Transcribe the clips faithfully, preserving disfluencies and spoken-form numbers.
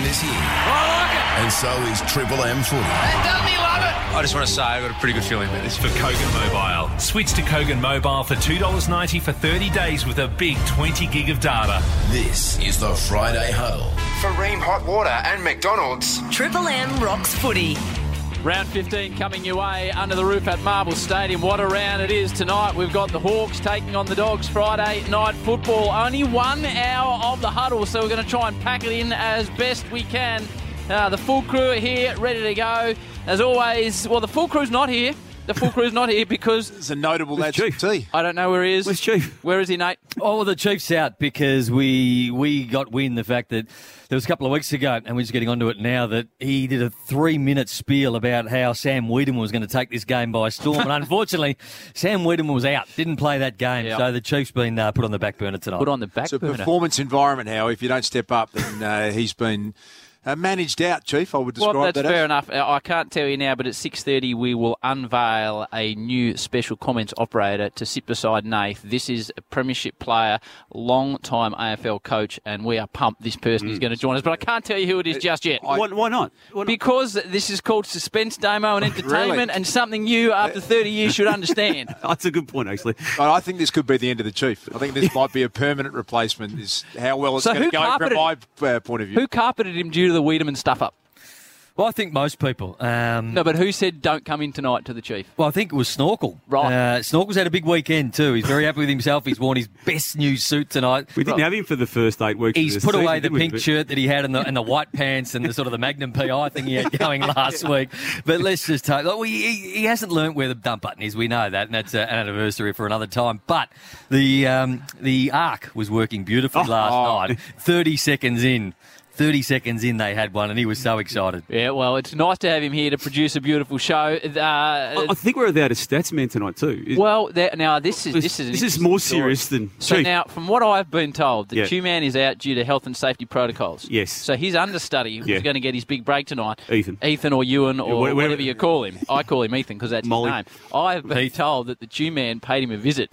this year. I like it. And so is Triple M footy. And doesn't he love it? I just want to say I've got a pretty good feeling about this. For Kogan Mobile. Switch to Kogan Mobile for two dollars ninety for thirty days with a big twenty gig of data. This is the Friday Huddle. For Ream Hot Water and McDonald's. Triple M rocks footy. Round fifteen coming your way under the roof at Marble Stadium. What a round it is tonight. We've got the Hawks taking on the Dogs. Friday night football. Only one hour of the huddle, so we're going to try and pack it in as best we can. Uh, the full crew are here, ready to go. As always, well, the full crew's not here. The full crew's not here because... It's a notable Chief. absentee. I don't know where he is. Where's Chief? Where is he, Nate? Oh, well, the Chief's out because we we got wind the fact that there was a couple of weeks ago, and we're just getting onto it now, that he did a three-minute spiel about how Sam Wiedemann was going to take this game by storm. And unfortunately, Sam Wiedemann was out, didn't play that game. Yep. So the Chief's been uh, put on the back burner tonight. Put on the back It's a burner. performance environment, Howie. If you don't step up, then uh, he's been uh, managed out, Chief, I would describe Well, that's that fair as. enough. Uh, I can't tell you now, but at six thirty we will unveil a new special comments operator to sit beside Nath. This is a premiership player, long-time A F L coach, and we are pumped this person is going to join us. But I can't tell you who it is just yet. Why, why not? Why not? Because this is called suspense, Damo, and entertainment, Really? and something you, after thirty years, should understand. That's a good point, actually. I think this could be the end of the Chief. I think this might be a permanent replacement, is how well it's So going who to go from carpeted- my uh, point of view. Who carpeted him due to the Wiedemann stuff up? Well, I think most people. Um, No, but who said don't come in tonight to the Chief? Well, I think it was Snorkel. Right. Uh, Snorkel's had a big weekend too. He's very happy with himself. He's worn his best new suit tonight. We didn't have him for the first eight weeks. He's of the put season, away the did we? pink But- shirt that he had and the, and the white pants and the sort of the Magnum P I thing he had going last week. But let's just take... Like, we, he, he hasn't learnt where the dump button is. We know that, and that's uh, an anniversary for another time. But the um, the arc was working beautifully Oh. last Oh. night. thirty seconds in. thirty seconds in, they had one, and he was so excited. Yeah, well, it's nice to have him here to produce a beautiful show. Uh, I I think we're without a stats man tonight too. Is- well, there, now this is this is an this is interesting more story. serious than So Chief. now, from what I've been told, the Yeah. Q-Man is out due to health and safety protocols. Yes. So his understudy, who's Yeah. going to get his big break tonight, Ethan. Ethan or Ewan or Yeah, whatever- whatever you call him. I call him Ethan because that's Molly. his name. I've been Heath. told that the Q-Man paid him a visit.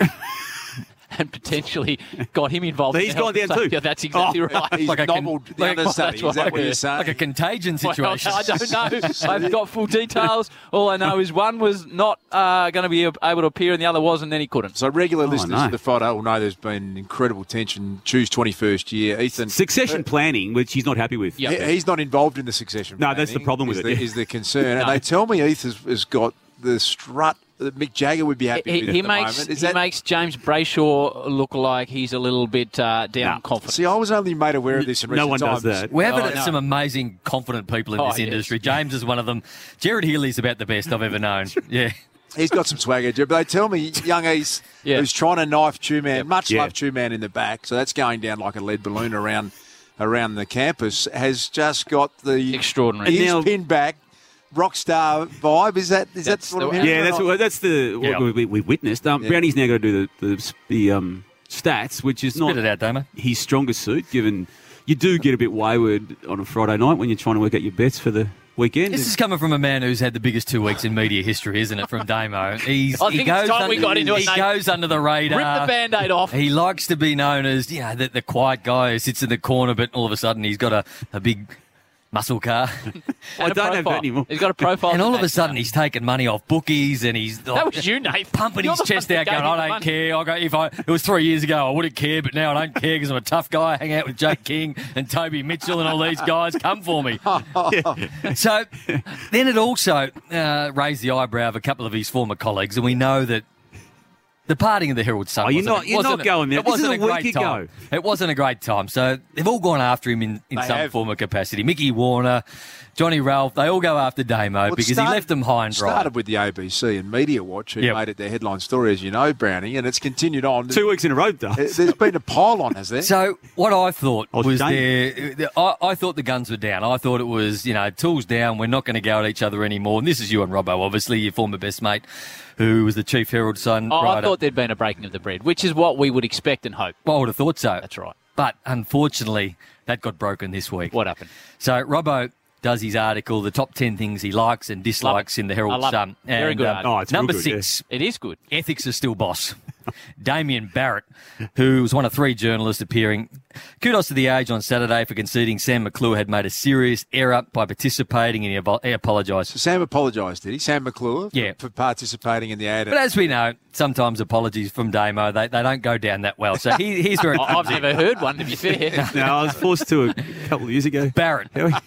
And potentially got him involved. But in he's the health gone and down safety. too. Yeah, that's exactly Oh, right. He's Like a con- nobbled the like- understudy. that's Is that right, what yeah. you're saying? Like a contagion Well, situation. I don't know. I've got full details. All I know is one was not uh, going to be able to appear and the other was, and then he couldn't. So regular Oh, listeners no. of the Friday will know there's been incredible tension. Choose twenty-first year. Ethan, Succession planning, which he's not happy with. Yeah. he- he's not involved in the succession. No, that's the planning, problem with is it, The, yeah. Is the concern, and they tell me Heath has, has got the strut that Mick Jagger would be happy He, with he at the makes moment. Is he that, makes James Brayshaw look like he's a little bit uh, down No. confident. See, I was only made aware of this in No recent one does times. that. We have Oh, had no. some amazing, confident people in Oh, this yes. industry. James is one of them. Jared Healy's about the best I've ever known. Yeah. He's got some swagger, but they tell me young East, Yeah. who's trying to knife Two-Man, Yep. much Yeah. love Two-Man in the back, so that's going down like a lead balloon around around the campus, has just got the Extraordinary. ears And now- pinned back, rock star vibe. Is that is That's that what the- I'm hearing? Yeah, or that's not? what, that's the what Yeah. we, we, we witnessed. Um, Yeah. Brownie's now got to do the the, the um, stats, which is Spit not it out, Damo. his strongest suit, given you do get a bit wayward on a Friday night when you're trying to work out your bets for the weekend. This is coming from a man who's had the biggest two weeks in media history, isn't it, from Damo? He's, I he think it's goes time we under, got into it, He Nate. goes under the radar. Rip the Band-Aid off. He likes to be known as, you know, the, the quiet guy who sits in the corner, but all of a sudden he's got a, a big muscle car. And I a don't have that profile. anymore. He's got a profile. And all of to a sudden he's taking money off bookies and he's... That was you, Nate. Pumping You're his the chest one out that going, gave him I the don't money." care. I go, if I, it was three years ago, I wouldn't care, but now I don't care because I'm a tough guy. I hang out with Jake King and Toby Mitchell and all these guys. Come for me. So then it also uh, raised the eyebrow of a couple of his former colleagues, and we know that the parting of the Herald Sun Oh, you're wasn't- not- you're wasn't not going there. It This is wasn't a great week time. ago. It wasn't a great time. So they've all gone after him in, in They some have. form of capacity. Mickey Warner, Johnny Ralph, they all go after Damo Well, it because started- he left them high and dry. Started with the A B C and Media Watch, who Yep. made it their headline story, as you know, Brownie, and it's continued on. Two weeks in a row, though. There's been a pile on, has there? So what I thought Oh, was Damo. there, the- I, I thought the guns were down. I thought it was, you know, tools down. We're not going to go at each other anymore. And this is you and Robbo, obviously, your former best mate, who was the chief Herald Sun Oh, I writer. thought there'd been a breaking of the bread, which is what we would expect and hope. Well, I would have thought so. That's right. But unfortunately, that got broken this week. What happened? So Robbo does his article, the top ten things he likes and dislikes in the I Herald love it. Sun. Very And, good um, article. Oh, it's real number good, six, It is good. ethics are still boss. Damien Barrett, who was one of three journalists appearing, Kudos to the Age on Saturday for conceding Sam McClure had made a serious error by participating, and he, avo- he apologised. So Sam apologised, did he? Sam McClure for, Yeah. for participating in the ad. But as we know, sometimes apologies from Damo, they, they don't go down that well. So he, here's where it I've never heard one, to be fair. No, I was forced to a couple of years ago. Barrett,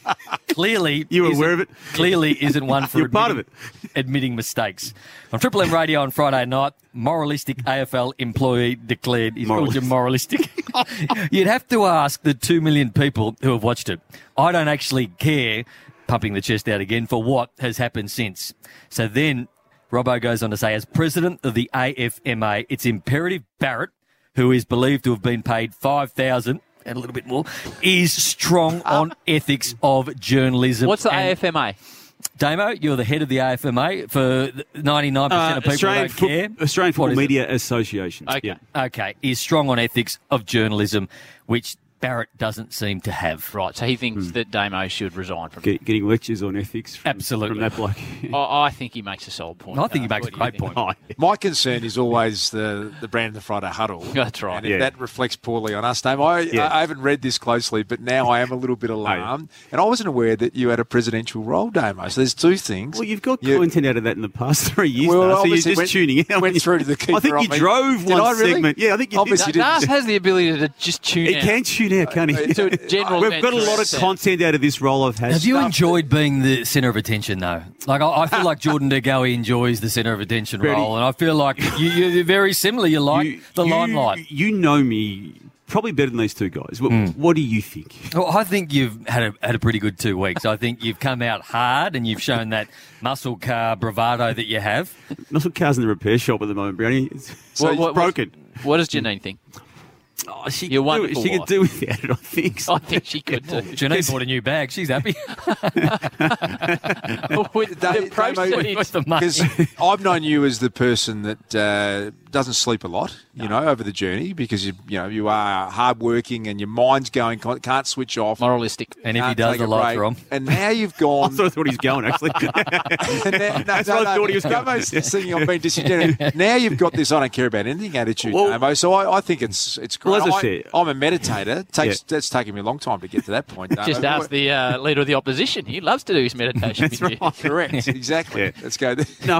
clearly, You were isn't- aware of it? Clearly isn't one for You're part admitting, admitting mistakes. On Triple M Radio on Friday night, moralistic A F L employee declared he's called you moralistic. You'd have to ask the two million people who have watched it. I don't actually care, pumping the chest out again, for what has happened since. So then Robbo goes on to say, as president of the A F M A, it's imperative Barrett, who is believed to have been paid five thousand dollars and a little bit more, is strong on ethics of journalism. What's the and A F M A? Damo, you're the head of the A F M A. For ninety-nine percent Uh, of people Australian who don't care. Fo- Australian What Football is it? Media Association. Okay. Yeah. Okay, is strong on ethics of journalism, which Barrett doesn't seem to have. Right, so he thinks that Damo should resign from it. Get, getting lectures on ethics from, Absolutely. from that bloke. I, I think he makes a solid point. I think he Uh, makes a what do you great think? point. Oh, My concern is always the, the brand of the Friday Huddle. That's right. And if Yeah. that reflects poorly on us, Dave, I, Yeah. I haven't read this closely, but now I am a little bit alarmed. And I wasn't aware that you had a presidential role, Damo. So there's two things. Well, you've got You- content out of that in the past three years, Well, though, so you're obviously just went- tuning out. went through to the keeper I think on you me. drove Did one I really? segment. Yeah, I think you Obviously did. didn't. Nas has the ability to just tune He out. can tune out, can't he? To a general We've got a lot of mental content out of this role I've had. Have you Stuff enjoyed being the centre of attention, though? Like, I, I feel like Jordan De Goey enjoys the centre of attention Freddie. role, and I feel like you, you're very similar. You like you- the you- limelight. You know me probably better than these two guys. What, what do you think? Well, I think you've had a, had a pretty good two weeks. I think you've come out hard and you've shown that muscle car bravado that you have. Muscle car's in the repair shop at the moment, Brownie. It's, so What- it's what- broken. What does Janine think? Oh, she Your could do, wonderful she could wife. do without it, I think. So. I think she could too. Janine bought a new bag. She's happy. With They- the they proceeds. may- With the money. Because I've known you as the person that uh, doesn't sleep a lot, you know, over the journey because you, you know, you are hardworking and your mind's going, can't can't switch off. Moralistic. And if he can't does, take the a lights break. are on. And now you've I gone. thought, I thought he was going, actually. And now- no, That's no, what I no, thought he was going. Damo's thinking I'm being disingenuous. Now you've got this I don't care about anything attitude, Well- Damo. So I, I think it's it's great. Well, as I I, said- I'm a meditator. It takes Yeah. That's taken me a long time to get to that point. Damo. Just ask the uh, leader of the opposition. He loves to do his meditation with you. Correct, exactly. Yeah. Let's go there. No.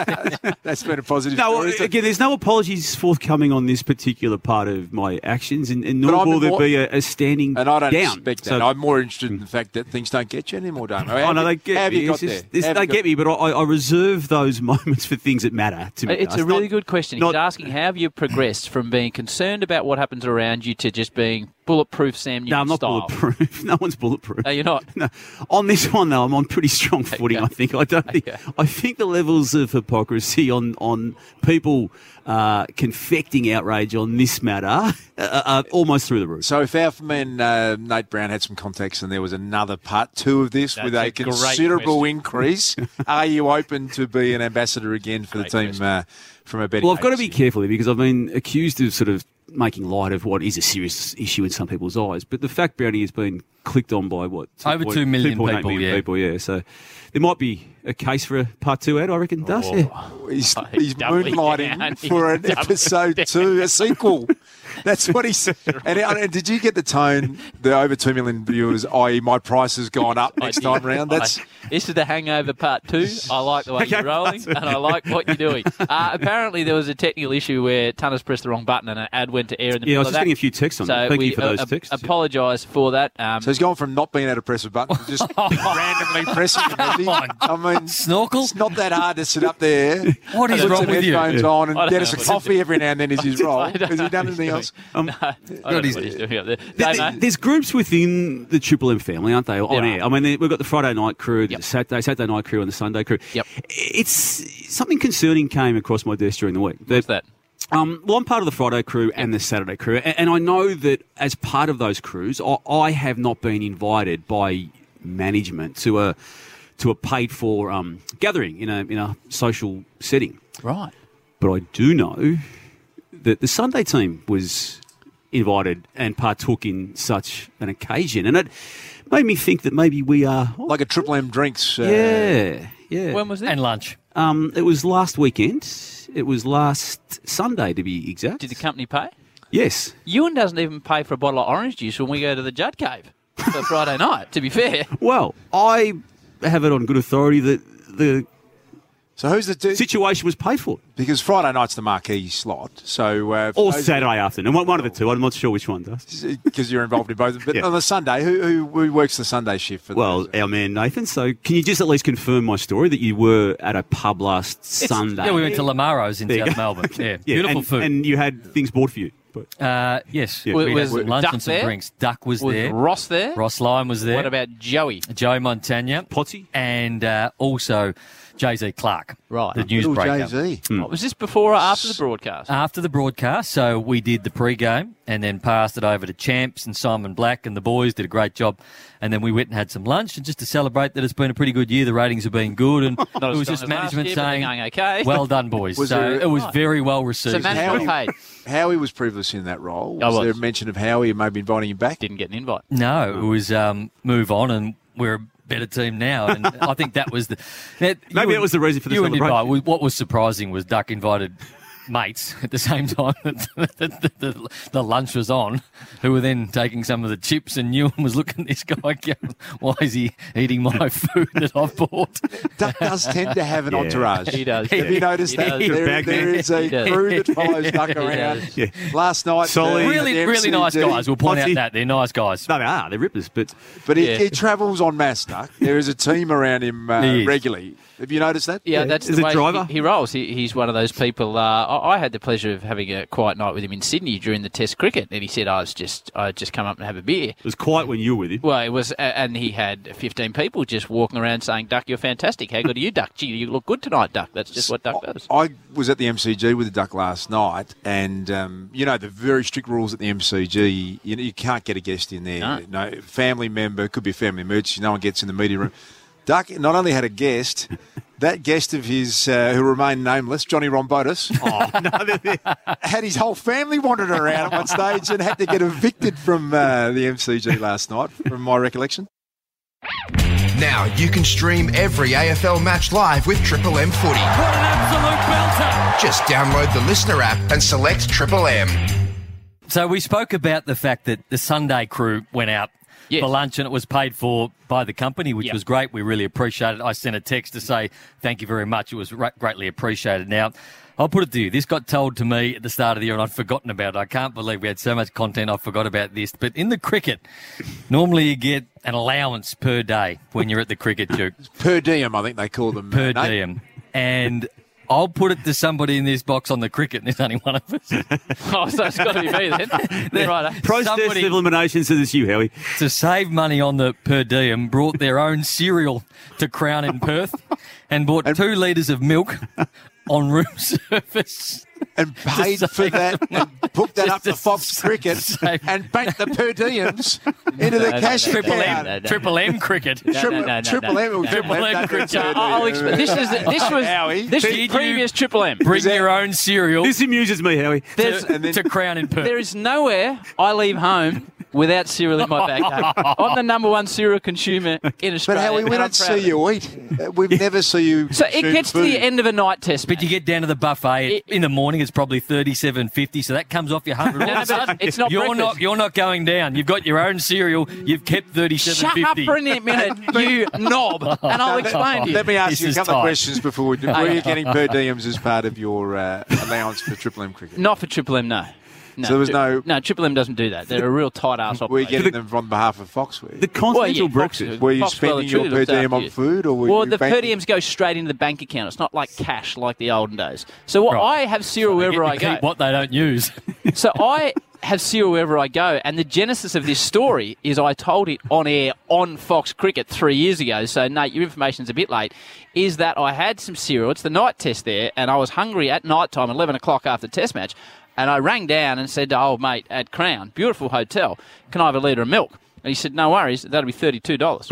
That's been a positive No, story, isn't it? again, there's no apologies forthcoming on this particular part of my actions, and, and But nor I'm will there more- be a, a standing And I don't down. expect that. So- I'm more interested in the fact that things don't get you anymore, Damo. Oh, no, they get How have me. you got It's just- there? this- How have they you got- get me, but I, I reserve those moments for things that matter to me. It's It's a really not- good question. not- He's asking how have you progressed from being concerned about what happens around you to just being bulletproof Sam Newton No, I'm not style. bulletproof. No one's bulletproof. No, you're not. No. On this one, though, I'm on pretty strong footing. Okay. I think. I don't think. Okay. I think the levels of hypocrisy on on people uh, confecting outrage on this matter uh, are almost through the roof. So if our man uh, Nate Brown had some context and there was another part two of this That's with a a great considerable question. increase, are you open to be an ambassador again for Great the team question. uh, from a betting Well, I've got to be agency? careful here because I've been accused of sort of making light of what is a serious issue in some people's eyes. But the fact, Brownie, has been clicked on by what? Over two million two point eight people, million yeah. people, yeah. So there might be a case for a part two ad, I reckon, does. Oh. Yeah. He's, Oh, he's he's doubling moonlighting down. for an He's doubling episode down. two, a sequel. That's what he's. And, and did you get the tone? The over two million viewers, that is, my price has gone up I next did. time round. That's I- this is the Hangover Part Two. I like the way Okay, you're rolling, part and I like what you're doing. Uh, apparently, there was a technical issue where Tunners pressed the wrong button, and an ad went to air in the Yeah, I middle was of just that. getting a few texts on so that. Thank we you for those uh, texts. apologise for that. Um, so he's gone from not being able to press a button to just randomly pressing it. has he? I mean, Snorkel? it's not that hard to sit up there. What is put wrong some with you? headphones on and I don't get us know a what coffee every now and then is his role. I don't Has he know done what he's anything doing. else? Um, no, I don't know what he's doing up there. There- Damo? There's groups within the Triple M family, aren't they, on There air? are. I mean, they- we've got the Friday night crew, the Yep. Saturday, Saturday night crew, and the Sunday crew. Yep. It's something concerning came across my desk during the week. What's that? Um, well, I'm part of the Friday crew and the Saturday crew, and, and I know that as part of those crews, I, I have not been invited by management to a to a paid for um, gathering in a in a social setting. Right. But I do know that the Sunday team was invited and partook in such an occasion, and it made me think that maybe we are Like a Triple M drinks. Uh, yeah, yeah. When was this? And lunch. Um, it was last weekend. It was last Sunday, to be exact. Did the company pay? Yes. Ewan doesn't even pay for a bottle of orange juice when we go to the Judd Cave for Friday night, to be fair. Well, I have it on good authority that the So who's the two? situation was paid for. Because Friday night's the marquee slot. So uh, Or Saturday afternoon. One, one of the two. I'm not sure which one does. because you're involved in both. But Yeah. on the Sunday, who, who, who works the Sunday shift for Well, those? our man Nathan. So can you just at least confirm my story that you were at a pub last Sunday? Yeah, we went to Lamaro's in There you South go. Melbourne. Yeah, Yeah, beautiful and, food. And you had things bought for you. But uh, yes, Yeah. we Was had some lunch Duck and some there? drinks. Duck was, Was there. Ross there? Ross Lyon was there. What about Joey? Joe Montagna? Potsy? And uh, also Jay-Z Clark. Right. The Little newsbreaker. Jay-Z. Was this before or after the broadcast? After the broadcast, so we did the pre-game and then passed it over to Champs and Simon Black, and the boys did a great job. And then we went and had some lunch, and just to celebrate that it's been a pretty good year, the ratings have been good, and Not it as was strong just as last management year, but they're saying, going okay. well done, boys. Was so there- it was Right. very well So received. management Howie- paid. Howie was previously in that role. Was, I was. there a mention of Howie and maybe inviting him back? Didn't get an invite. No, it was um, move on, and we're a better team now. And I think that was the that, Maybe that was the reason for the you and celebration. invite- What was surprising was Duck invited mates at the same time that the, the, the, the lunch was on, who were then taking some of the chips, and Ewan was looking at this guy going, why is he eating my food that I've bought? Duck does tend to have an Yeah. entourage. He does. Have you noticed He that? does. There, Bag there man. is a He does. crew that follows Duck He around. does. Yeah. Last night, Solly. uh, Really, the really nice M C G, guys. We'll point out Potsy. that they're nice guys. No, they are. They're rippers. But But he, Yeah. he travels en masse, Duck. There is a team around him uh, He is. regularly. Have you noticed that? Yeah, that's Is the it way driver? He, he rolls. He, he's one of those people. Uh, I, I had the pleasure of having a quiet night with him in Sydney during the Test cricket, and he said, "I was just, I just come up and have a beer." it was quiet when you were with him. Well, it was, uh, and he had fifteen people just walking around saying, "Duck, you're fantastic. How good are you, Duck? Gee, you look good tonight, Duck." That's just what Duck does. I was at the M C G with the Duck last night, and um, you know the very strict rules at the M C G. You know, you can't get a guest in there. No. No family member, could be a family emergency. No one gets in the media room. Duck not only had a guest, that guest of his uh, who remained nameless, Johnny Rombotis, had his whole family wandered around at one stage and had to get evicted from uh, the M C G last night, from my recollection. Now you can stream every A F L match live with Triple M Footy. What an absolute belter! Just download the Listener app and select Triple M. So we spoke about the fact that the Sunday crew went out Yes. for lunch and it was paid for by the company, which Yep. was great. We really appreciate it. I sent a text to say thank you very much. It was ra- greatly appreciated. Now, I'll put it to you. This got told to me at the start of the year and I'd forgotten about it. I can't believe we had so much content. I forgot about this. But in the cricket, normally you get an allowance per day when you're at the cricket, Duke. Per diem, I think they call them. Per uh, Nate. diem. And I'll put it to somebody in this box on the cricket, and there's only one of us. Oh, so it's got to be me then. Then right. eh? Process Somebody- of elimination says it's you, Howie. To save money on the per diem, brought their own cereal to Crown in Perth and bought two litres of milk on room service. And paid Just for say- that and booked that Just up to to Fox say- Cricket say- and banked the per diems into the No, no, cash no, no, Triple account. M, no, no. Triple M cricket. No, Triple, no, no, no, triple no. M. or Triple M that- cricket. that's I'll it. explain. This is this was Howie, this did was you- previous Triple M. Bring your own cereal This amuses me, Howie. There's, to, to Crown in Perth. there is nowhere I leave home without cereal in my bag. I'm the number one cereal consumer in But Australia. Howie, we and I'm don't proud see of it. you eat. Uh, We've never see you. So it consume gets to food. the end of a night test. But you get down to the buffet It- in the morning. It's probably thirty-seven fifty, so that comes off your hundred. No, no, but it's not You're breakfast. not. You're not going down. You've got your own cereal. You've kept thirty-seven Shut up fifty. for a minute, you knob, and I'll explain to you. Let me ask This you a is couple of tight. questions before we do. Were you getting per diems as part of your uh, allowance for Triple M cricket? Not for Triple M, no. No, So there was Tri- no- No, Triple M doesn't do that. They're a real tight ass Were you operation. getting them from behalf of Fox? Were you? The continental Well, yeah, breakfast. Fox- Were you Fox well spending and your truly per looked diem after on you. food, or were Well, you the banking- per diems go straight into the bank account. It's not like cash like the olden days. So what Right. I have cereal wherever I Keep go. what they don't use. So I have cereal wherever I go, and the genesis of this story is I told it on air on Fox Cricket three years ago. So Nate, your information's a bit late. Is that I had some cereal? It's the night test there, and I was hungry at night time, eleven o'clock after the test match, and I rang down and said to old mate at Crown, beautiful hotel, can I have a litre of milk? And he said, no worries, that'll be thirty-two dollars.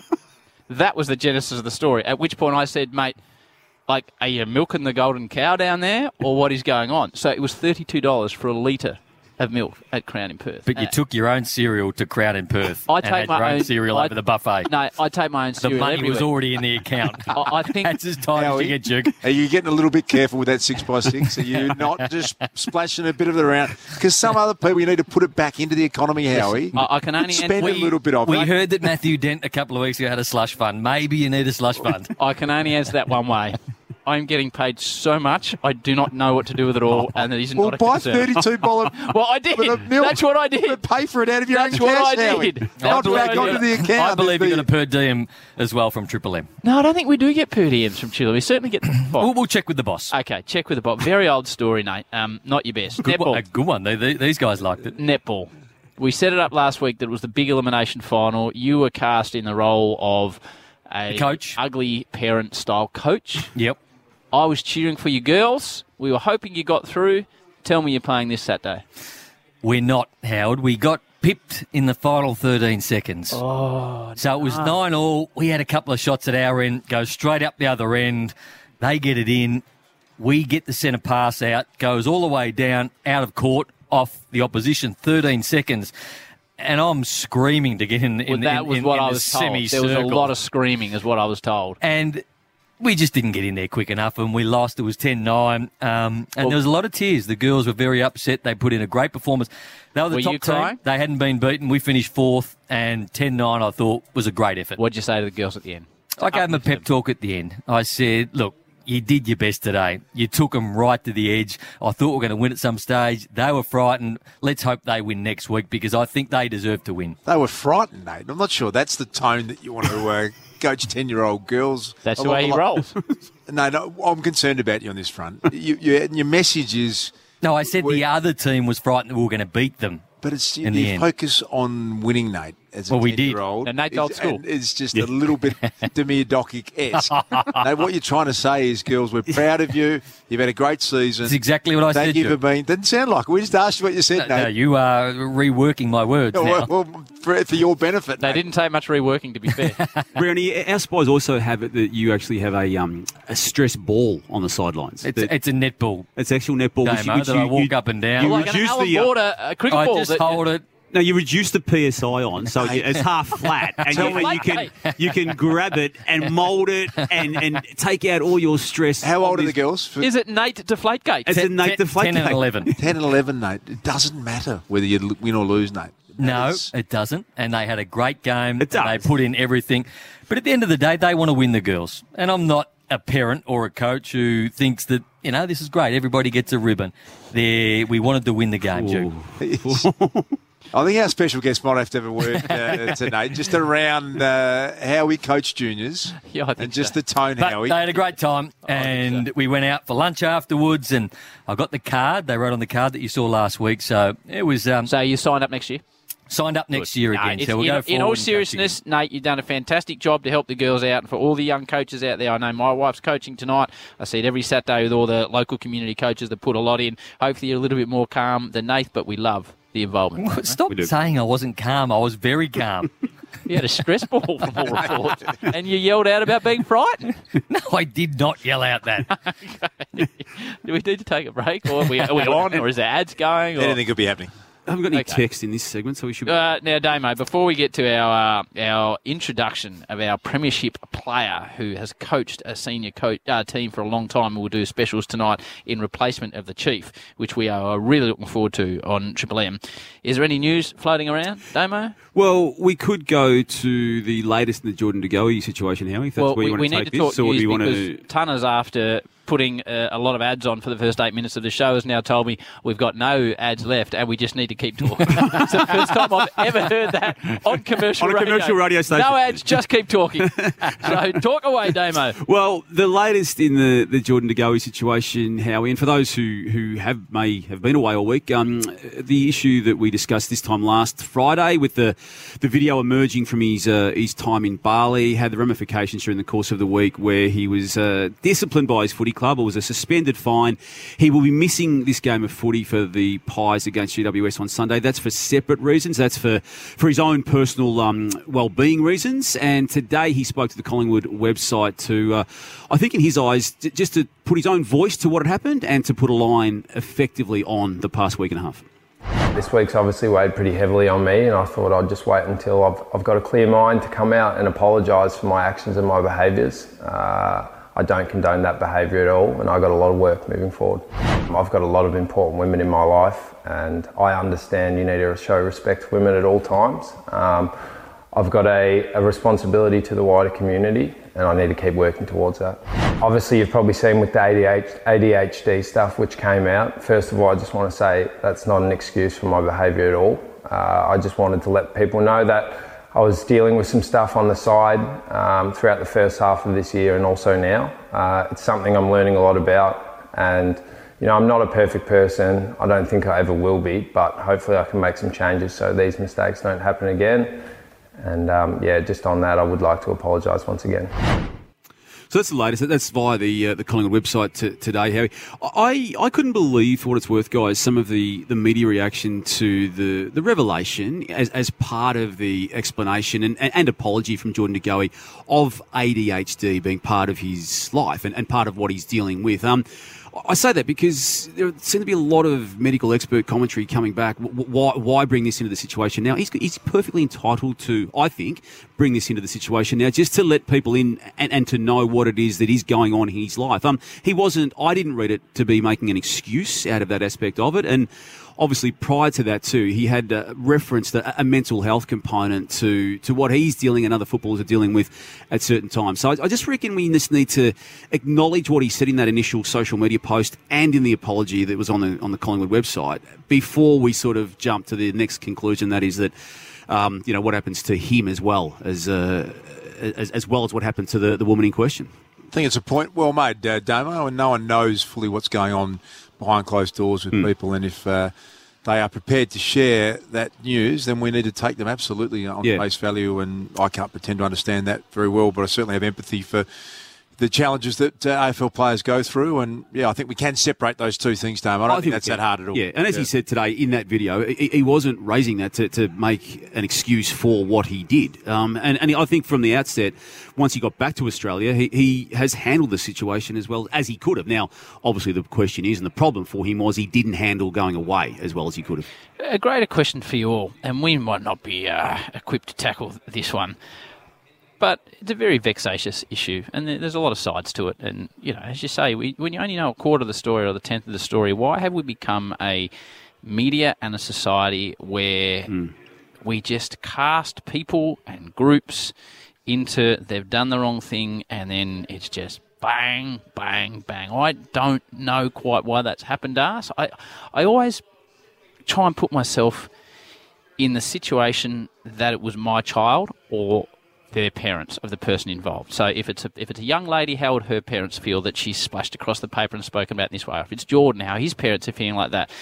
That was the genesis of the story. At which point I said, mate, like, are you milking the golden cow down there, or what is going on? So it was thirty-two dollars for a litre of milk at Crown in Perth. But you Uh, took your own cereal to Crown in Perth I and take had my your own own- cereal I- over the buffet. No, I take my own The cereal money everywhere. was already in the account. I, I think That's as tight as Howie, you get, Duke. Are you getting a little bit careful with that six by six? Are you not just splashing a bit of it around? Because some other people, you need to put it back into the economy, Howie. I, I can only Spend answer, a little bit of We it. heard that Matthew Dent a couple of weeks ago had a slush fund. Maybe you need a slush fund. I can only answer that one way. I'm getting paid so much, I do not know what to do with it all, and it is Well, not a buy concern. thirty-two dollars. Well, I did. with a milk. That's what I did. But pay for it out of your That's own what cash, I Howie. did. Not That's what back I onto did. the account. I believe There's you the- got a per diem as well from Triple M. No, I don't think we do get per diems from Chile. We certainly get the We'll, we'll check with the boss. Okay, check with the bot. Very old story, Nate. Um, not your best. Good one, Netball. a good one. They, they, these guys liked it. Netball. We set it up last week that it was the big elimination final. You were cast in the role of a The coach. ugly parent-style coach. Yep. I was cheering for you girls. We were hoping you got through. Tell me you're playing this Saturday. We're not, Howard. We got pipped in the final thirteen seconds. Oh, So it was nine all. We had a couple of shots at our end, go straight up the other end. They get it in. We get the centre pass out, goes all the way down, out of court, off the opposition, thirteen seconds. And I'm screaming to get in, in, well, that in, was in, what in I the was told. There was a semicircle. lot of screaming, is what I was told. And we just didn't get in there quick enough, and we lost. It was ten nine. Um, and Well- there was a lot of tears. The girls were very upset. They put in a great performance. They were the Were top you team. crying? They hadn't been beaten. We finished fourth, and ten nine, I thought, was a great effort. What'd you say to the girls at the end? I gave them a pep talk at the end. I said, look, you did your best today. You took them right to the edge. I thought we were going to win at some stage. They were frightened. Let's hope they win next week because I think they deserve to win. They were frightened, Nate. I'm not sure that's the tone that you want to uh, coach ten-year-old girls. That's the along way he li- rolls. No, no, I'm concerned about you on this front. You, you, your message is, No, I said We- the other team was frightened that we were going to beat them. but it's you, In the you end. focus on winning, Nate. As a Well, we did. ten-year-old, And Nate's old It's- school. and It's just a little bit Demir-Dokic-esque. Nate, what you're trying to say is, girls, we're proud of you. You've had a great season. That's exactly what I Thank said. you for Joe. being. Didn't sound like it. We just asked you what you said, No, Nate. you are reworking my words now. well, well, for, for your benefit, They Nate. didn't take much reworking, to be fair. Brownie, our spies also have it that you actually have a um, a stress ball on the sidelines. It's, That- it's a netball it's actual netball. game, which, which that you, I walk you- up and down. you like an reduce Alan the, uh, Border uh, cricket I ball. just that- hold it. No, you reduce the P S I on, so you- it's half flat, and Tell you, me. you can you can grab it and mould it and, and take out all your stress. How on old are the this- girls? For Is it Nate Deflategate? It's a Nate ten, Deflategate. ten and eleven. ten and eleven, Nate. It doesn't matter whether you l- win or lose, Nate. It No, matters. it doesn't. And they had a great game. It and They does. put in everything. But at the end of the day, they want to win the girls. And I'm not a parent or a coach who thinks that, you know, this is great. Everybody gets a ribbon. There, we wanted to win the game, Duke. I think our special guest might have to have a word uh, tonight, just around uh, how we coach juniors Yeah, I think and just so. the tone, But how we. they had a great time, and we went out for lunch afterwards, and I got the card. They wrote on the card that you saw last week, so it was um, So you signed up next year? signed up next year No, again. it's- So we'll in, go in forward all and coach seriousness, Nate, you've done a fantastic job to help the girls out. And for all the young coaches out there, I know my wife's coaching tonight. I see it every Saturday with all the local community coaches that put a lot in. Hopefully you're a little bit more calm than Nate, but we love the involvement. again. Stop We do. saying I wasn't calm. I was very calm. You had a stress ball from all reports, and you yelled out about being frightened. No, I did not yell out that. Do we need to take a break, or are we, are we on, or is there ads going? Or? Anything could be happening. I haven't got any Okay. text in this segment, so we should. Uh, now, Damo, before we get to our uh, our introduction of our premiership player who has coached a senior coach, uh, team for a long time, and we'll do specials tonight in replacement of the chief, which we are really looking forward to on Triple M. Is there any news floating around, Damo? Well, we could go to the latest in the Jordan De Goey situation, Howie, if that's well, where we, you want we to need take to talk this, or do news you want because to? Tunner's after putting uh, a lot of ads on for the first eight minutes of the show has now told me we've got no ads left and we just need to keep talking. It's the first time I've ever heard that on commercial On a radio. commercial radio station. No ads, just keep talking. So talk away, Damo. Well, the latest in the, the Jordan De Goey situation, Howie, and for those who, who have may have been away all week, um, the issue that we discussed this time last Friday with the the video emerging from his uh, his time in Bali had the ramifications during the course of the week where he was uh, disciplined by his footy club. It was a suspended fine. He will be missing this game of footy for the Pies against G W S on Sunday. That's for separate reasons. That's for, for his own personal um, well-being reasons. And today he spoke to the Collingwood website to, uh, I think in his eyes, j- just to put his own voice to what had happened and to put a line effectively on the past week and a half. This week's obviously weighed pretty heavily on me, and I thought I'd just wait until I've, I've got a clear mind to come out and apologise for my actions and my behaviours. Uh, I don't condone that behaviour at all, and I've got a lot of work moving forward. I've got a lot of important women in my life, and I understand you need to show respect to women at all times. Um, I've got a, a responsibility to the wider community, and I need to keep working towards that. Obviously, you've probably seen with the A D H D stuff which came out. First of all, I just want to say that's not an excuse for my behaviour at all. Uh, I just wanted to let people know that I was dealing with some stuff on the side um, throughout the first half of this year and also now. Uh, it's something I'm learning a lot about, and you know, I'm not a perfect person. I don't think I ever will be, but hopefully I can make some changes so these mistakes don't happen again. And um, yeah, just on that, I would like to apologise once again. So that's the latest. That's via the uh, the Collingwood website t- today, Harry. I, I couldn't believe, for what it's worth, guys, some of the, the media reaction to the, the revelation as, as part of the explanation and, and, and apology from Jordan De Goey of A D H D being part of his life and, and part of what he's dealing with. Um, I say that because there seems to be a lot of medical expert commentary coming back. Why, why bring this into the situation now? He's, he's perfectly entitled to, I think, bring this into the situation now, just to let people in and, and to know what it is that is going on in his life. Um, he wasn't, I didn't read it to be making an excuse out of that aspect of it. And obviously, prior to that too, he had uh, referenced a, a mental health component to, to what he's dealing and other footballers are dealing with at certain times. So I, I just reckon we just need to acknowledge what he said in that initial social media post and in the apology that was on the on the Collingwood website before we sort of jump to the next conclusion. That is that um, you know what happens to him as well as uh, as, as well as what happened to the, the woman in question. I think it's a point well made, uh, Damo, and no one knows fully what's going on behind closed doors with mm. people, and if uh, they are prepared to share that news, then we need to take them absolutely on yeah. face value, and I can't pretend to understand that very well, but I certainly have empathy for the challenges that uh, A F L players go through, and yeah, I think we can separate those two things, Damo. I don't I think, think that's that hard at all. Yeah, and as yeah. he said today in that video, he, he wasn't raising that to, to make an excuse for what he did. Um, and, and I think from the outset, once he got back to Australia, he, he has handled the situation as well as he could have. Now, obviously the question is, and the problem for him was he didn't handle going away as well as he could have. A greater question for you all, and we might not be uh, equipped to tackle this one, but it's a very vexatious issue, and there's a lot of sides to it. And, you know, as you say, we, when you only know a quarter of the story or the tenth of the story, why have we become a media and a society where mm. we just cast people and groups into they've done the wrong thing, and then it's just bang, bang, bang. I don't know quite why that's happened to us. I, I always try and put myself in the situation that it was my child or their parents of the person involved. So if it's a, if it's a young lady, how would her parents feel that she's splashed across the paper and spoken about in this way? If it's Jordan, how his parents are feeling like that.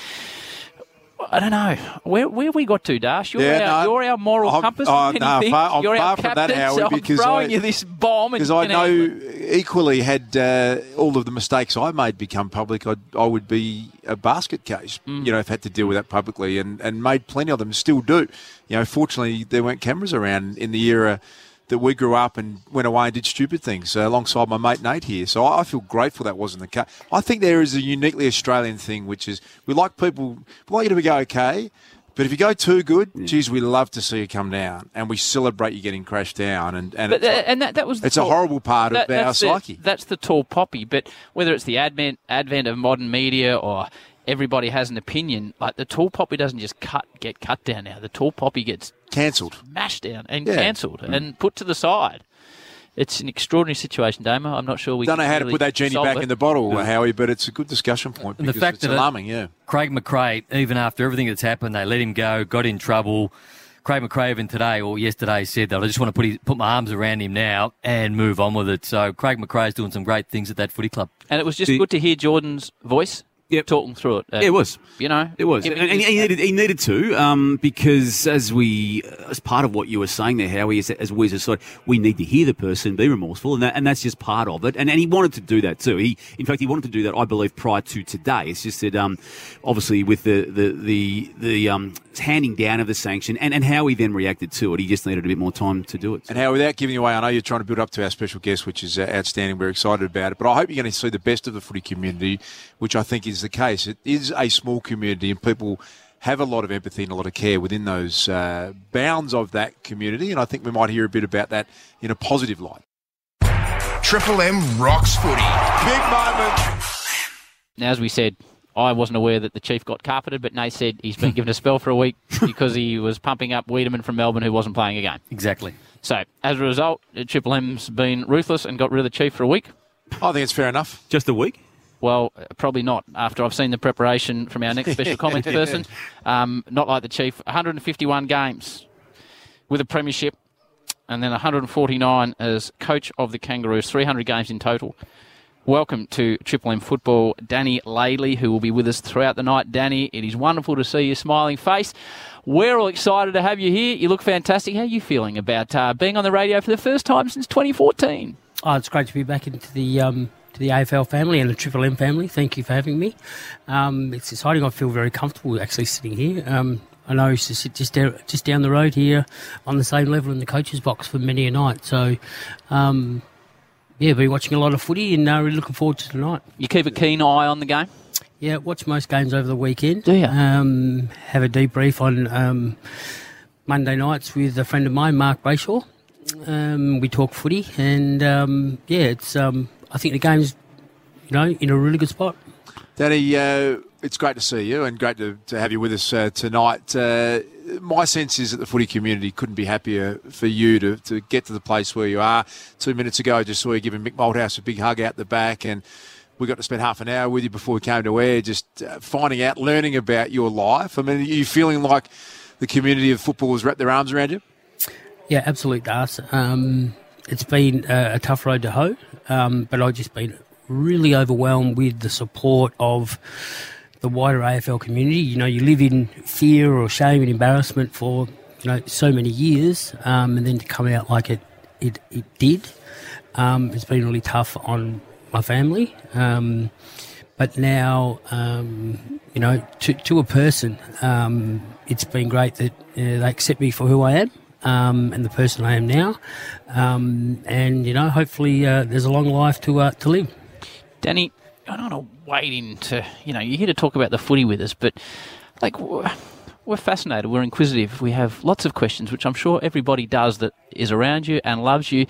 I don't know. Where where we got to, Dash? You're, yeah, our, no, you're our moral I'm, compass. Oh, no, far, I'm you're far our from captain, that, Howard, so I'm because throwing I, you this bomb. Because I know equally had uh, all of the mistakes I made become public, I'd, I would be a basket case, mm. you know, if I had to deal with that publicly, and, and made plenty of them, still do. You know, fortunately, there weren't cameras around in the era that we grew up and went away and did stupid things uh, alongside my mate Nate here. So I, I feel grateful that wasn't the case. I think there is a uniquely Australian thing, which is we like people, we like you to go okay, but if you go too good, yeah. geez, we love to see you come down, and we celebrate you getting crashed down. And and, but, it's, uh, and that, that was the it's tall, a horrible part that, of our the, psyche. That's the tall poppy. But whether it's the advent advent of modern media or everybody has an opinion, like the tall poppy doesn't just cut get cut down now. The tall poppy gets cancelled, mashed down, and yeah. cancelled, mm. and put to the side. It's an extraordinary situation, Damo. I'm not sure we don't know how really to put that genie back it. in the bottle, no. Howie, but it's a good discussion point because the fact it's that alarming. It, yeah, Craig McRae, even after everything that's happened, they let him go, got in trouble. Craig McRae even today or yesterday said that I just want to put his, put my arms around him now and move on with it. So Craig McRae's doing some great things at that footy club, and it was just the, good to hear Jordan's voice. Yep. Talking through it. Uh, yeah, it was. You know? It was. It, and, and he, needed, he needed to um, because as we, as part of what you were saying there, Howie, as, as we as a side, we need to hear the person, be remorseful, and, that, and that's just part of it. And, and he wanted to do that too. He, in fact, he wanted to do that, I believe, prior to today. It's just that, um, obviously, with the the the, the um, handing down of the sanction and, and how he then reacted to it, he just needed a bit more time to do it. So. And how, without giving away, I know you're trying to build up to our special guest, which is uh, outstanding. We're excited about it. But I hope you're going to see the best of the footy community, which I think is the case. It is a small community, and people have a lot of empathy and a lot of care within those uh, bounds of that community, and I think we might hear a bit about that in a positive light. Triple M rocks footy. Big moment. Now, as we said, I wasn't aware that the Chief got carpeted, but Nate said he's been given a spell for a week because he was pumping up Wiedemann from Melbourne, who wasn't playing a game. Exactly. So, as a result, Triple M's been ruthless and got rid of the Chief for a week. I think it's fair enough. Just a week? Well, probably not, after I've seen the preparation from our next special comments person. Um, not like the Chief. one hundred fifty-one games with a premiership, and then one hundred forty-nine as coach of the Kangaroos, three hundred games in total. Welcome to Triple M Football, Danny Laidley, who will be with us throughout the night. Danny, it is wonderful to see your smiling face. We're all excited to have you here. You look fantastic. How are you feeling about uh, being on the radio for the first time since twenty fourteen? Oh, it's great to be back into the um, to the A F L family and the Triple M family. Thank you for having me. Um, it's exciting. I feel very comfortable actually sitting here. Um, I know I used to sit just down, just down the road here on the same level in the coach's box for many a night. So, um, yeah, been watching a lot of footy and uh, really looking forward to tonight. You keep a keen eye on the game? Yeah, watch most games over the weekend. Do you? Um, have a debrief on um, Monday nights with a friend of mine, Mark Brayshaw. Um, we talk footy, and um, yeah, it's. Um, I think the game's, you know, in a really good spot. Danny, uh, it's great to see you and great to, to have you with us uh, tonight. Uh, my sense is that the footy community couldn't be happier for you to, to get to the place where you are. Two minutes ago, I just saw you giving Mick Malthouse a big hug out the back, and we got to spend half an hour with you before we came to air, just uh, finding out, learning about your life. I mean, are you feeling like the community of football has wrapped their arms around you? Yeah, absolutely does. Um, it's been a, a tough road to hoe, um, but I've just been really overwhelmed with the support of the wider A F L community. You know, you live in fear or shame and embarrassment for, you know, so many years, um, and then to come out like it it, it did, um, it's been really tough on my family. Um, but now, um, you know, to, to a person, um, it's been great that uh, they accept me for who I am. Um, and the person I am now, um, and you know, hopefully uh, there's a long life to uh, to live. Danny, I don't want to wade into, you know, you're here to talk about the footy with us, but like we're, we're fascinated, we're inquisitive, we have lots of questions, which I'm sure everybody does that is around you and loves you.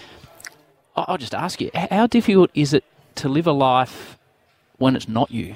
I'll just ask you, how difficult is it to live a life when it's not you?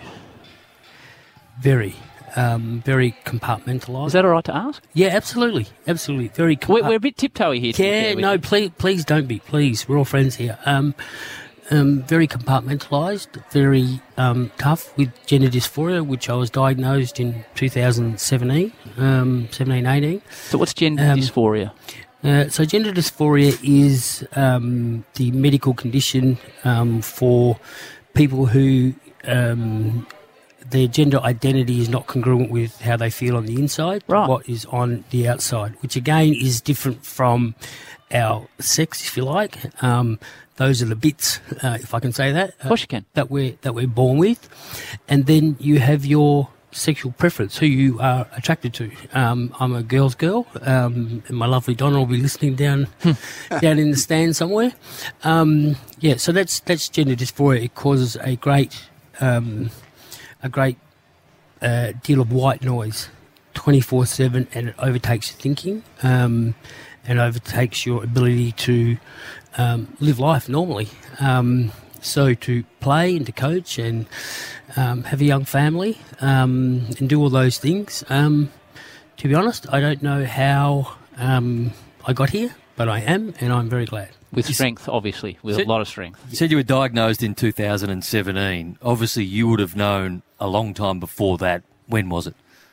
Very. Um, very compartmentalised. Is that all right to ask? Yeah, absolutely, absolutely. Very. Com- we're, we're a bit tiptoey here. Yeah, no, please, please don't be. Please, we're all friends here. Um, um, very compartmentalised, very um, tough with gender dysphoria, which I was diagnosed in two thousand seventeen, um, seventeen, eighteen. So, what's gender um, dysphoria? Uh, so, gender dysphoria is um, the medical condition um, for people who. Um, Their gender identity is not congruent with how they feel on the inside, right. What is on the outside, which again is different from our sex, if you like. Um, those are the bits, uh, if I can say that. Of course you can. Uh, that we're that we're born with, and then you have your sexual preference, who you are attracted to. Um, I'm a girl's girl, um, and my lovely Donna will be listening down down in the stand somewhere. Um, yeah, so that's that's gender dysphoria. It causes a great. Um, a great uh, deal of white noise twenty-four seven, and it overtakes your thinking um, and overtakes your ability to um, live life normally. Um, so to play and to coach and um, have a young family um, and do all those things, um, to be honest, I don't know how um, I got here, but I am, and I'm very glad. With strength, obviously, with said, a lot of strength. You said you were diagnosed in two thousand seventeen. Obviously, you would have known a long time before that. When was it?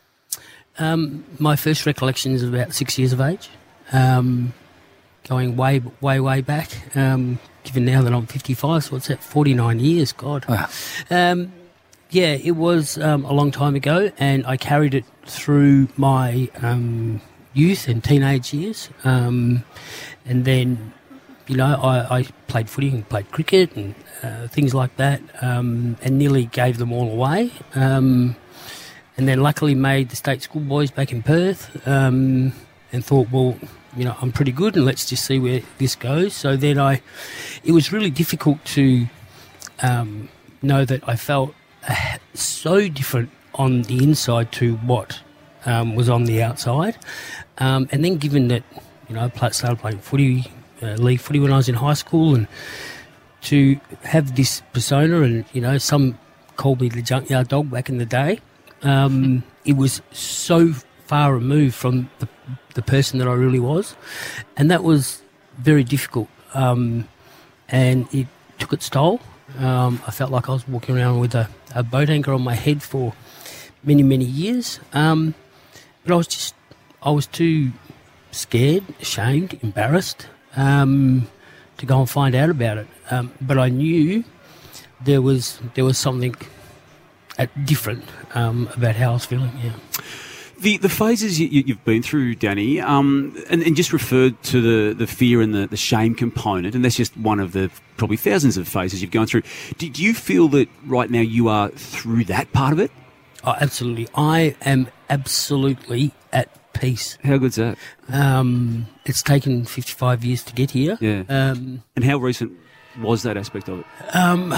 Um, my first recollection is about six years of age, um, going way, way, way back, um, given now that I'm fifty-five, so what's that, forty-nine years, God. Wow. Um, yeah, it was um, a long time ago, and I carried it through my um, youth and teenage years, um, and then... You know, I, I played footy and played cricket and uh, things like that, um, and nearly gave them all away. Um, and then luckily made the state schoolboys back in Perth, um, and thought, well, you know, I'm pretty good, and let's just see where this goes. So then I, it was really difficult to um, know that I felt uh, so different on the inside to what um, was on the outside. Um, and then given that, you know, I played, started playing footy, uh, league footy when I was in high school, and to have this persona, and, you know, some called me the junkyard dog back in the day, um, it was so far removed from the, the person that I really was. And that was very difficult. Um, and it took its toll. Um, I felt like I was walking around with a, a boat anchor on my head for many, many years. Um, but I was just, I was too scared, ashamed, embarrassed um, to go and find out about it. Um, but I knew there was there was something different um, about how I was feeling. Yeah. The the phases you, you've been through, Danny, um, and, and just referred to the, the fear and the, the shame component, and that's just one of the probably thousands of phases you've gone through. Do, do you feel that right now you are through that part of it? Oh, absolutely. I am absolutely at peace. How good's that? Um, it's taken fifty-five years to get here. Yeah. Um, and how recent was that aspect of it? Um,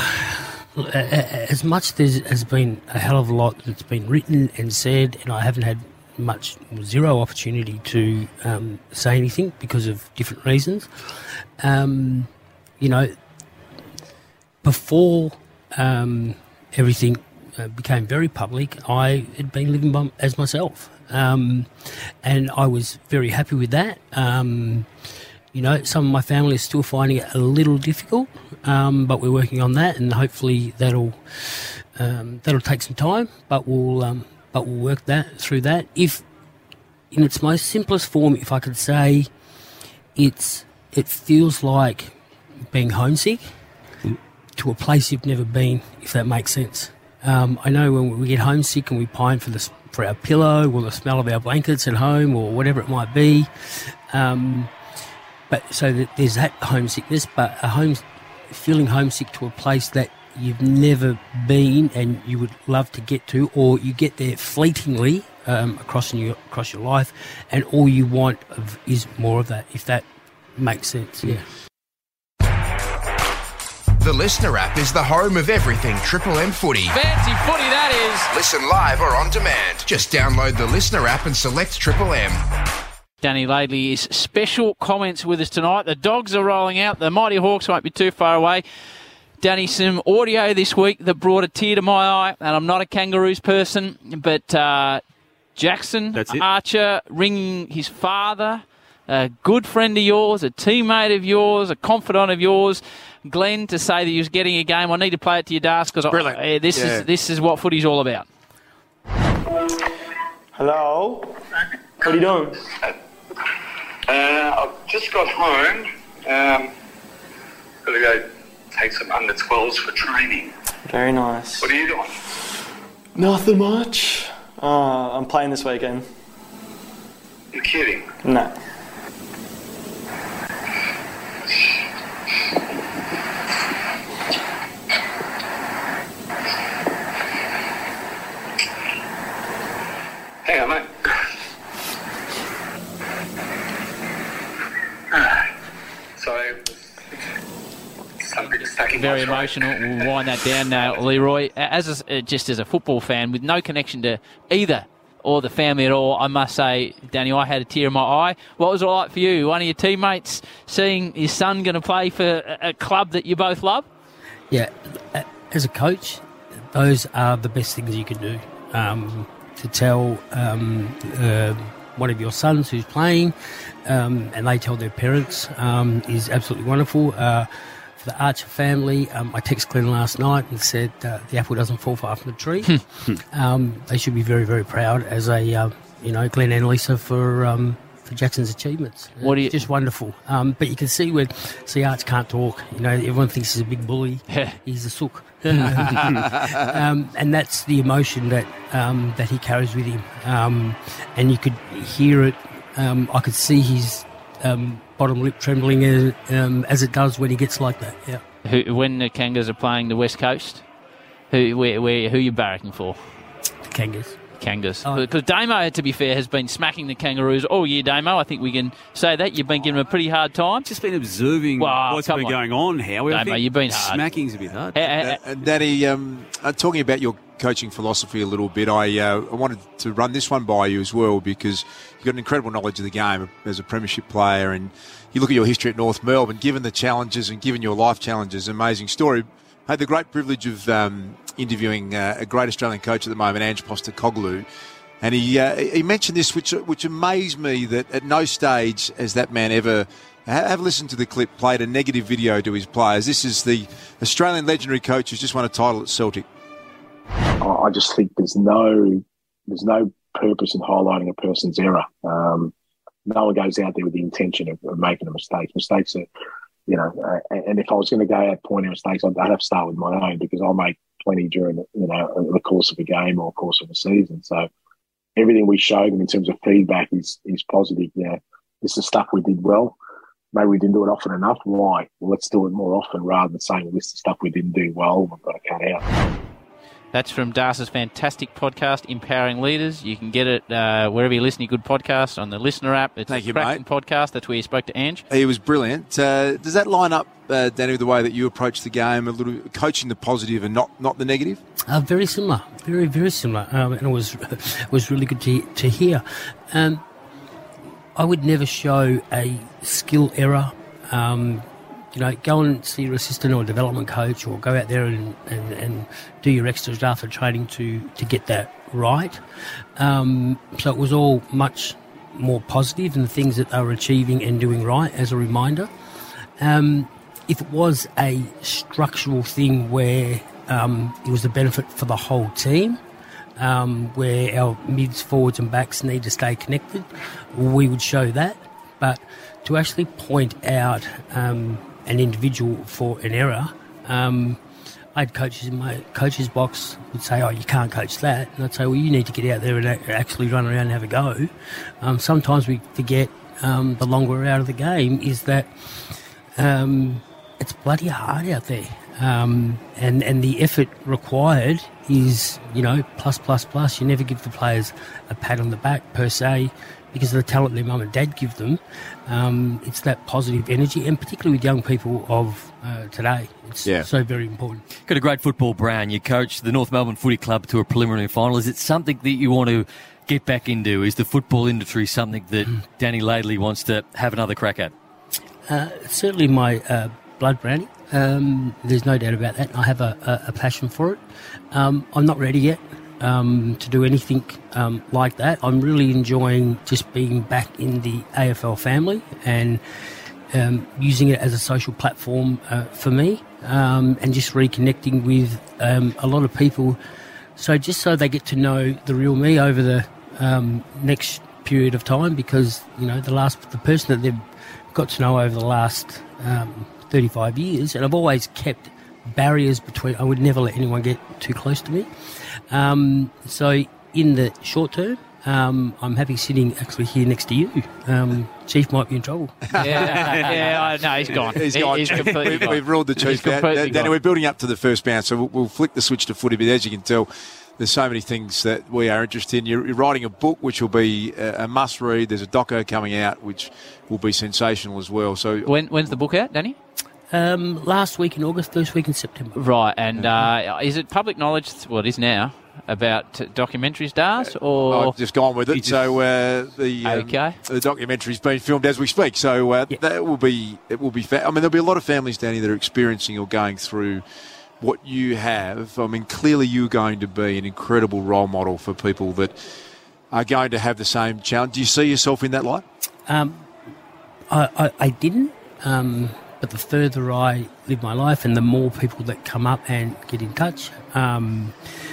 as much as there's been a hell of a lot that's been written and said, and I haven't had much, zero opportunity to um, say anything because of different reasons. Um, you know, before um, everything uh, became very public, I had been living by, as myself. Um, and I was very happy with that. Um, you know, some of my family is still finding it a little difficult, um, but we're working on that, and hopefully that'll um, that'll take some time. But we'll um, but we'll work that through that. If in its most simplest form, if I could say, it's it feels like being homesick to a place you've never been, if that makes sense. Um, I know when we get homesick and we pine for the for our pillow or the smell of our blankets at home or whatever it might be. Um, but so that there's that homesickness, but a home feeling homesick to a place that you've never been and you would love to get to, or you get there fleetingly um, across your across your life, and all you want of, is more of that. If that makes sense, yeah. The Listener app is the home of everything Triple M footy. Fancy footy, that is. Listen live or on demand. Just download the Listener app and select Triple M. Danny Laidley is special comments with us tonight. The Dogs are rolling out. The Mighty Hawks won't be too far away. Danny, some audio this week that brought a tear to my eye, and I'm not a Kangaroos person, but uh, Jackson Archer ringing his father, a good friend of yours, a teammate of yours, a confidant of yours, Glenn, to say that he was getting a game. I need to play it to your desk because uh, this yeah. is this is what footy's all about. Hello. What are you doing? Uh, I've just got home. Um, got to go take some under twelves for training. Very nice. What are you doing? Nothing much. Uh, I'm playing this weekend. You're kidding? No. Hang on, mate. Sorry. Something just taking Very emotional. We'll wind that down now, Leroy. As a, just as a football fan with no connection to either or the family at all, I must say, Danny, I had a tear in my eye. What was it like for you? One of your teammates seeing his son going to play for a club that you both love? Yeah, as a coach, those are the best things you can do. Um, to tell um, uh, one of your sons who's playing, um, and they tell their parents, um, is absolutely wonderful. Uh, for the Archer family, um, I texted Glenn last night and said uh, the apple doesn't fall far from the tree. um, they should be very, very proud as a, uh, you know, Glenn and Lisa for um, for Jackson's achievements. What do you... It's just wonderful. Um, but you can see when, see, Arch can't talk. You know, everyone thinks he's a big bully. He's a sook. um, and that's the emotion that um, that he carries with him. Um, and you could hear it. Um, I could see his um, bottom lip trembling as, um, as it does when he gets like that. Yeah. Who, when the Kangas are playing the West Coast, who where, where who are you barracking for? The Kangas. Kangas. Because oh. Damo, to be fair, has been smacking the Kangaroos all year, Damo. I think we can say that. You've been giving him a pretty hard time. Just been observing well, what's been on. going on, Howie. Damo, you've been hard. Smacking's a bit hard. Uh, uh, Daddy, um, uh, talking about your coaching philosophy a little bit. I, uh, I wanted to run this one by you as well because you've got an incredible knowledge of the game as a premiership player, and you look at your history at North Melbourne, given the challenges and given your life challenges, amazing story. I had the great privilege of um, interviewing uh, a great Australian coach at the moment, Ange Postecoglou, and he uh, he mentioned this, which which amazed me, that at no stage has that man ever, have listened to the clip, played a negative video to his players. This is the Australian legendary coach who's just won a title at Celtic. I just think there's no there's no purpose in highlighting a person's error. Um, no one goes out there with the intention of, of making a mistake. Mistakes are, you know, uh, and if I was going to go out pointing mistakes, I'd, I'd have to start with my own, because I'll make plenty during, you know, the course of a game or course of a season. So everything we showed them in terms of feedback is is positive. You know, this is stuff we did well. Maybe we didn't do it often enough. Why? Well, let's do it more often rather than saying, well, this is stuff we didn't do well, we've got to cut out. That's from Darcy's fantastic podcast, Empowering Leaders. You can get it uh, wherever you listen to good podcasts, on the Listener app. It's Thank a you, cracking mate. podcast. That's where you spoke to Ange. He was brilliant. Uh, does that line up, uh, Danny, with the way that you approach the game, a little coaching the positive and not, not the negative? Uh, very similar, very, very similar. Um, and it was it was really good to, to hear. Um, I would never show a skill error. Um, you know, go and see your assistant or development coach, or go out there and, and, and do your extras after training to, to get that right. Um, so it was all much more positive in the things that they were achieving and doing right, as a reminder. Um, if it was a structural thing where um, it was a benefit for the whole team, um, where our mids, forwards and backs need to stay connected, we would show that. But to actually point out um, an individual for an error, um, I had coaches in my coach's box would say, oh, you can't coach that. And I'd say, well, you need to get out there and actually run around and have a go. Um, sometimes we forget um, the longer we're out of the game is that um, it's bloody hard out there. Um, and, and the effort required is, you know, plus, plus, plus. You never give the players a pat on the back per se, because of the talent their mum and dad give them. Um, it's that positive energy, and particularly with young people of uh, today, it's Yeah. so very important. Got a great football brand. You coached the North Melbourne Footy Club to a preliminary final. Is it something that you want to get back into? Is the football industry something that Danny Laidley wants to have another crack at? Uh, it's certainly my uh, blood branding. Um, there's no doubt about that. I have a, a, a passion for it. Um, I'm not ready yet um, to do anything um, like that. I'm really enjoying just being back in the A F L family and um, using it as a social platform uh, for me, um, and just reconnecting with um, a lot of people. So just so they get to know the real me over the um, next period of time, because, you know, the last the person that they've got to know over the last um, thirty-five years, and I've always kept barriers between. I would never let anyone get too close to me. Um, so in the short term, um, I'm happy sitting actually here next to you. Um, Chief might be in trouble. Yeah, yeah, I know, he's gone. He's He- gone. he's completely we've, gone. we've ruled the He's chief out. completely Danny, gone. we're building up to the first bounce, so we'll, we'll flick the switch to footy. But as you can tell, there's so many things that we are interested in. You're, you're writing a book, which will be a, a must-read. There's a doco coming out, which will be sensational as well. So when, when's the book out, Danny? Um, last week in August, first week in September. Right, and uh, is it public knowledge, well, it is now, about documentaries, Dars, or...? I've just gone with it. So uh, the um, Okay. the documentary's been filmed as we speak. So uh, that will be it. Will be. Fa- I mean, there'll be a lot of families, Danny, that are experiencing or going through what you have. I mean, clearly you're going to be an incredible role model for people that are going to have the same challenge. Do you see yourself in that light? Um, I, I, I didn't, um, but the further I live my life and the more people that come up and get in touch, um,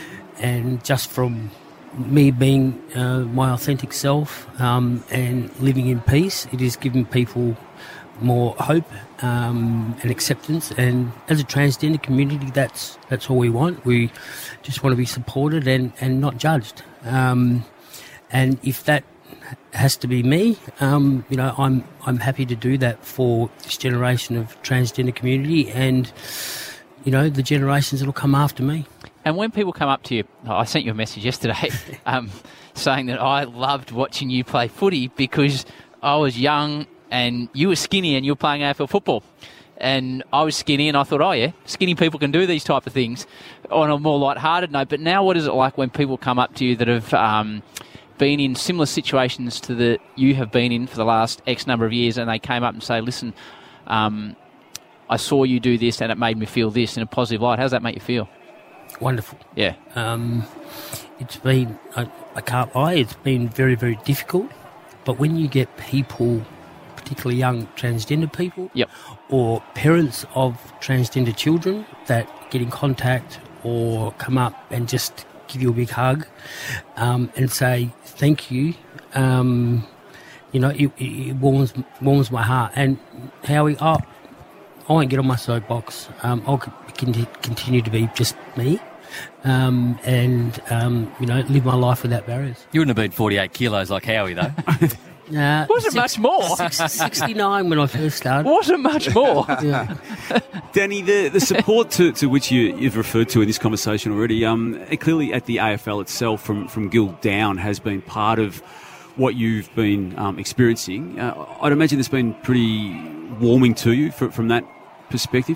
and just from me being uh, my authentic self um, and living in peace, it is giving people more hope um, and acceptance. And as a transgender community, that's that's all we want. We just want to be supported and, and not judged. Um, and if that has to be me, um, you know, I'm I'm happy to do that for this generation of transgender community and, you know, the generations that will come after me. And when people come up to you, oh, I sent you a message yesterday um, saying that I loved watching you play footy because I was young and you were skinny and you were playing A F L football. and I was skinny, and I thought, oh yeah, skinny people can do these type of things on a more light-hearted note. But now, what is it like when people come up to you that have um, been in similar situations to the you have been in for the last X number of years, and they came up and say, listen, um, I saw you do this, and it made me feel this in a positive light. How does that make you feel? Wonderful. Yeah. Um, it's been, I, I can't lie, it's been very, very difficult. But when you get people, particularly young transgender people, yep. or parents of transgender children that get in contact or come up and just give you a big hug um, and say thank you, um, you know, it, it warms warms my heart. And Howie, oh, I won't get on my soapbox. Um, I'll con- continue to be just me. Um, and, um, you know, live my life without barriers. You wouldn't have been forty-eight kilos like Howie, though. Uh, wasn't six, much more. Six, sixty-nine when I first started. Wasn't much more. Yeah. Danny, the, the support to, to which you, you've referred to in this conversation already, um, clearly at the A F L itself from, from Gill down has been part of what you've been um, experiencing. Uh, I'd imagine it's been pretty warming to you for, from that perspective.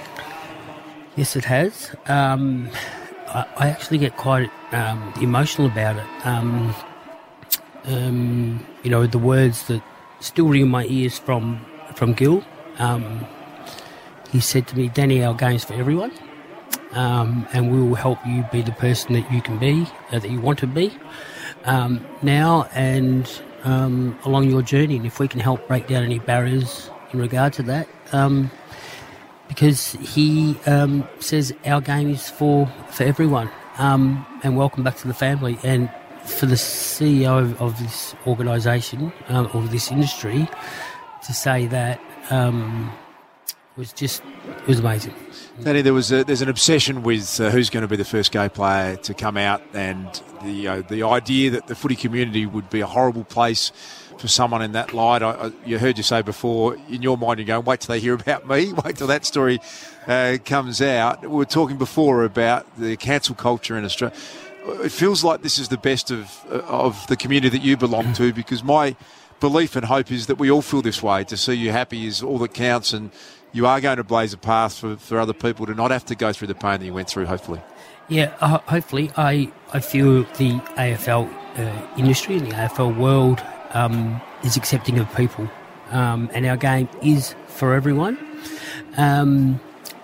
Yes, it has. Um, I, I actually get quite um, emotional about it. Um, um, you know, the words that still ring in my ears from from Gill. Um, he said to me, Danny, our game's for everyone, um, and we will help you be the person that you can be, uh, that you want to be, um, now and um, along your journey. And if we can help break down any barriers in regard to that, um, because he um, says our game is for, for everyone, um, and welcome back to the family. And for the C E O of, of this organisation, um, of this industry, to say that um, was just, it was amazing. Danny, there was a, there's an obsession with uh, who's going to be the first gay player to come out, and the uh, the idea that the footy community would be a horrible place for someone in that light. I, I you heard you say before, in your mind you're going, wait till they hear about me, wait till that story uh, comes out. We were talking before about the cancel culture in Australia. It feels like this is the best of of the community that you belong to, because my belief and hope is that we all feel this way. To see you happy is all that counts, and you are going to blaze a path for, for other people to not have to go through the pain that you went through, hopefully. Yeah, uh, hopefully. I, I feel the A F L uh, industry and the A F L world um, is accepting of people, um, and our game is for everyone. Um,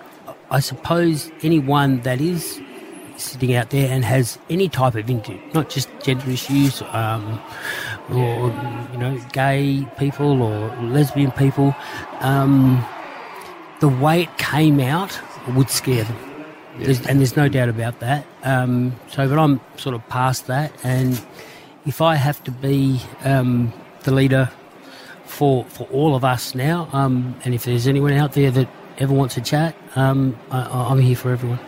I suppose anyone that is sitting out there and has any type of issue, not just gender issues, um, or, you know, gay people or lesbian people, um, the way it came out would scare them. Yeah. There's, and there's no doubt about that. Um, so, but I'm sort of past that, and if I have to be um, the leader for for all of us now, um, and if there's anyone out there that ever wants to chat, um, I, I'm here for everyone.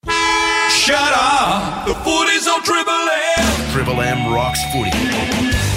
Shut up! The footy's on Triple M! Triple M rocks footy.